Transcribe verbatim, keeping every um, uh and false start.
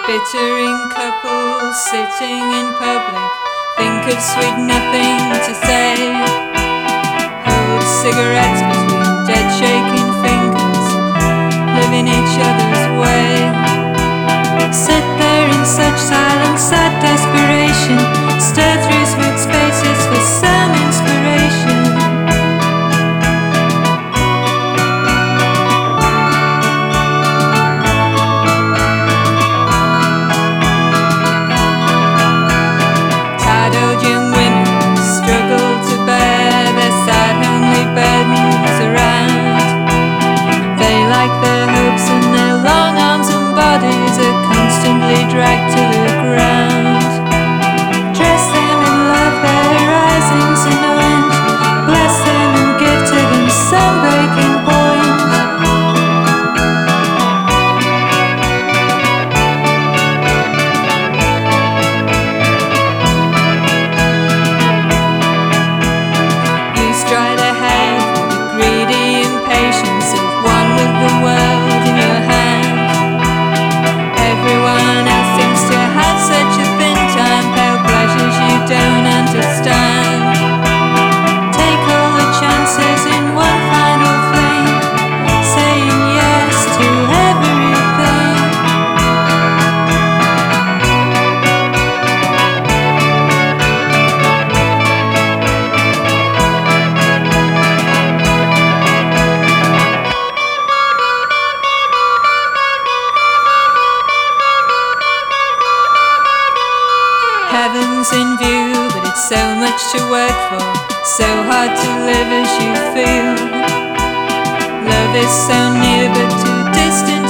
Bittering couples sitting in public think of sweet nothing to say. Hold cigarettes between dead shaking fingers, live in each other's way. Sit there in such silence, sad desperation, stir through smooth spaces for some inspiration. Tired old young women struggle to bear their sad homely burdens around. They like their hopes and their long arms and bodies are constantly dragged to the ground. Dress them in love, their risings in the wind. Bless them and give to them some breaking point. You stride ahead with the greedy impatience of one with the world in your hand. Everyone else seems to have such a thin time, pale pleasures you don't understand. Take all the chances in one final fling, saying yes to everything. Heaven's in view, but it's so much to work for, so hard to live as you feel. Love is so near but too distant